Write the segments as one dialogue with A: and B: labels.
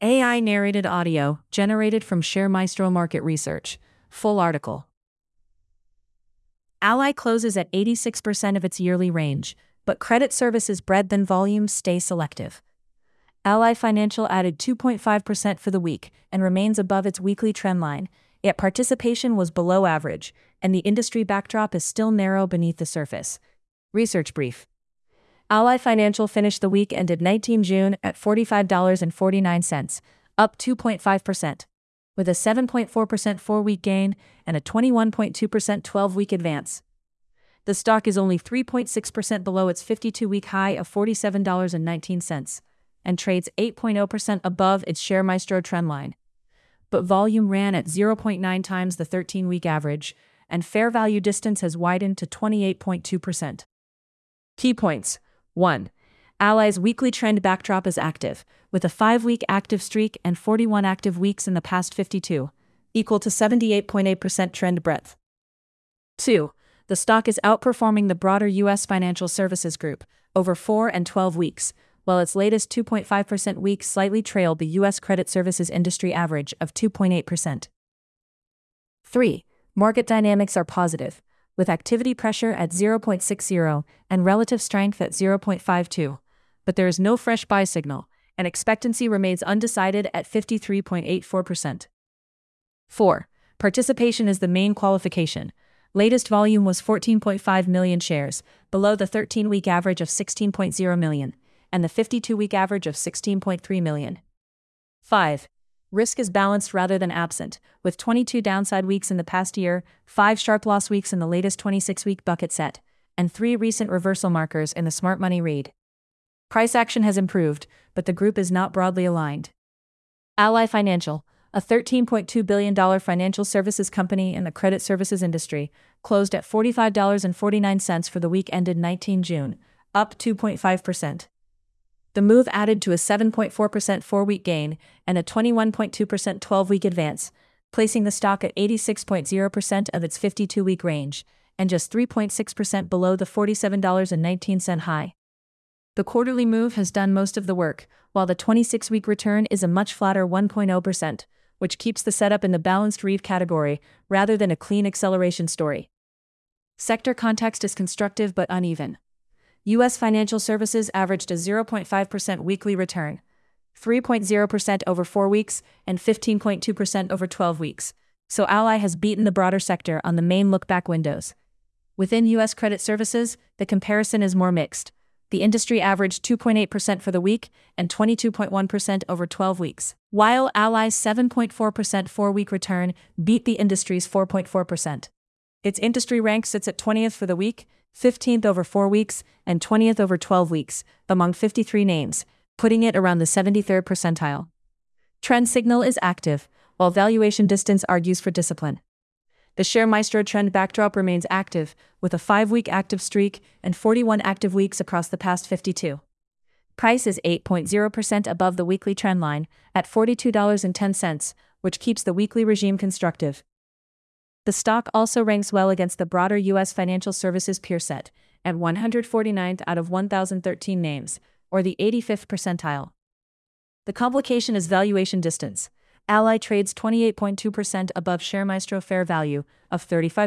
A: AI narrated audio generated from ShareMaestro Market Research. Full article. Ally closes at 86% of its yearly range, but credit services breadth than volumes stay selective. Ally Financial added 2.5% for the week and remains above its weekly trendline, yet participation was below average, and the industry backdrop is still narrow beneath the surface. Research brief. Ally Financial finished the week ended 19 June at $45.49, up 2.5%, with a 7.4% 4-week gain and a 21.2% 12-week advance. The stock is only 3.6% below its 52-week high of $47.19, and trades 8.0% above its ShareMaestro trendline. But volume ran at 0.9 times the 13-week average, and fair value distance has widened to 28.2%. Key points. 1. Ally's weekly trend backdrop is active, with a 5-week active streak and 41 active weeks in the past 52, equal to 78.8% trend breadth. 2. The stock is outperforming the broader U.S. financial services group over 4 and 12 weeks, while its latest 2.5% week slightly trailed the U.S. credit services industry average of 2.8%. 3. Market dynamics are positive, with activity pressure at 0.60 and relative strength at 0.52, but there is no fresh buy signal, and expectancy remains undecided at 53.84%. 4. Participation is the main qualification. Latest volume was 14.5 million shares, below the 13-week average of 16.0 million, and the 52-week average of 16.3 million. 5. Risk is balanced rather than absent, with 22 downside weeks in the past year, 5 sharp loss weeks in the latest 26-week bucket set, and 3 recent reversal markers in the smart money read. Price action has improved, but the group is not broadly aligned. Ally Financial, a $13.2 billion financial services company in the credit services industry, closed at $45.49 for the week ended 19 June, up 2.5%. The move added to a 7.4% 4-week gain and a 21.2% 12-week advance, placing the stock at 86.0% of its 52-week range, and just 3.6% below the $47.19 high. The quarterly move has done most of the work, while the 26-week return is a much flatter 1.0%, which keeps the setup in the balanced read category rather than a clean acceleration story. Sector context is constructive but uneven. U.S. financial services averaged a 0.5% weekly return, 3.0% over 4 weeks, and 15.2% over 12 weeks, so Ally has beaten the broader sector on the main look-back windows. Within U.S. credit services, the comparison is more mixed. The industry averaged 2.8% for the week and 22.1% over 12 weeks, while Ally's 7.4% 4-week return beat the industry's 4.4%. Its industry rank sits at 20th for the week, 15th over 4 weeks, and 20th over 12 weeks, among 53 names, putting it around the 73rd percentile. Trend signal is active, while valuation distance argues for discipline. The ShareMaestro trend backdrop remains active, with a 5-week active streak and 41 active weeks across the past 52. Price is 8.0% above the weekly trend line, at $42.10, which keeps the weekly regime constructive. The stock also ranks well against the broader U.S. financial services peer set, at 149th out of 1,013 names, or the 85th percentile. The complication is valuation distance. Ally trades 28.2% above ShareMaestro fair value of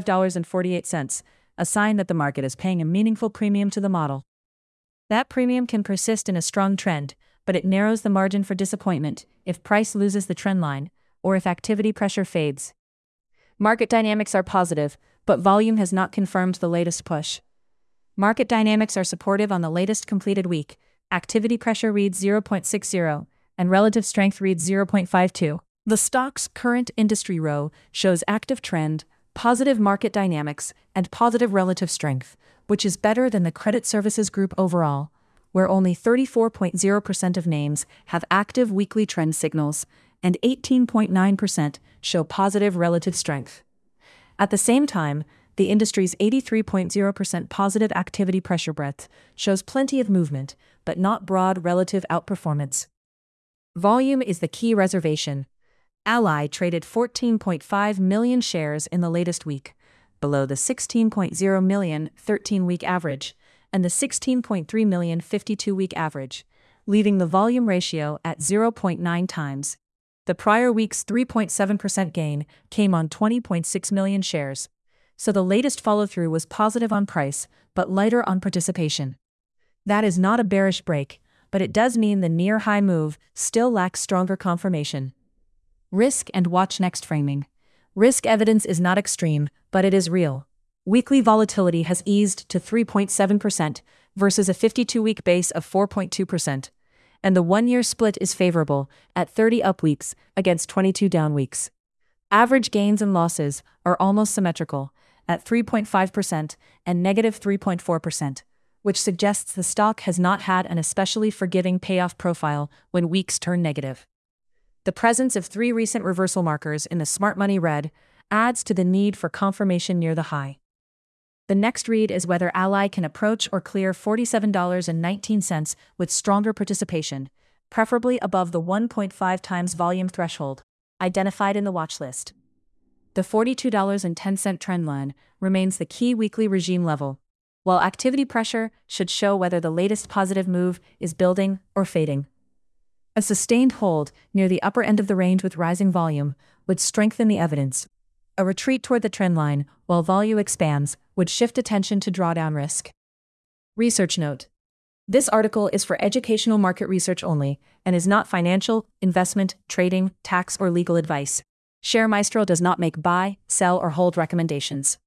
A: $35.48, a sign that the market is paying a meaningful premium to the model. That premium can persist in a strong trend, but it narrows the margin for disappointment if price loses the trend line, or if activity pressure fades. Market dynamics are positive, but volume has not confirmed the latest push. Market dynamics are supportive on the latest completed week. Activity pressure reads 0.60, and relative strength reads 0.52. The stock's current industry row shows active trend, positive market dynamics, and positive relative strength, which is better than the credit services group overall, where only 34.0% of names have active weekly trend signals, and 18.9% show positive relative strength. At the same time, the industry's 83.0% positive activity pressure breadth shows plenty of movement, but not broad relative outperformance. Volume is the key reservation. Ally traded 14.5 million shares in the latest week, below the 16.0 million 13-week average and the 16.3 million 52-week average, leaving the volume ratio at 0.9 times. The prior week's 3.7% gain came on 20.6 million shares, so the latest follow-through was positive on price, but lighter on participation. That is not a bearish break, but it does mean the near-high move still lacks stronger confirmation. Risk and watch next framing. Risk evidence is not extreme, but it is real. Weekly volatility has eased to 3.7% versus a 52-week base of 4.2%, and the one-year split is favorable at 30 up weeks against 22 down weeks. Average gains and losses are almost symmetrical at 3.5% and negative 3.4%, which suggests the stock has not had an especially forgiving payoff profile when weeks turn negative. The presence of 3 recent reversal markers in the smart money red adds to the need for confirmation near the high. The next read is whether Ally can approach or clear $47.19 with stronger participation, preferably above the 1.5 times volume threshold identified in the watch list. The $42.10 trend line remains the key weekly regime level, while activity pressure should show whether the latest positive move is building or fading. A sustained hold near the upper end of the range with rising volume would strengthen the evidence. A retreat toward the trend line, while volume expands, would shift attention to drawdown risk. Research note: this article is for educational market research only and is not financial, investment, trading, tax, or legal advice. ShareMaestro does not make buy, sell, or hold recommendations.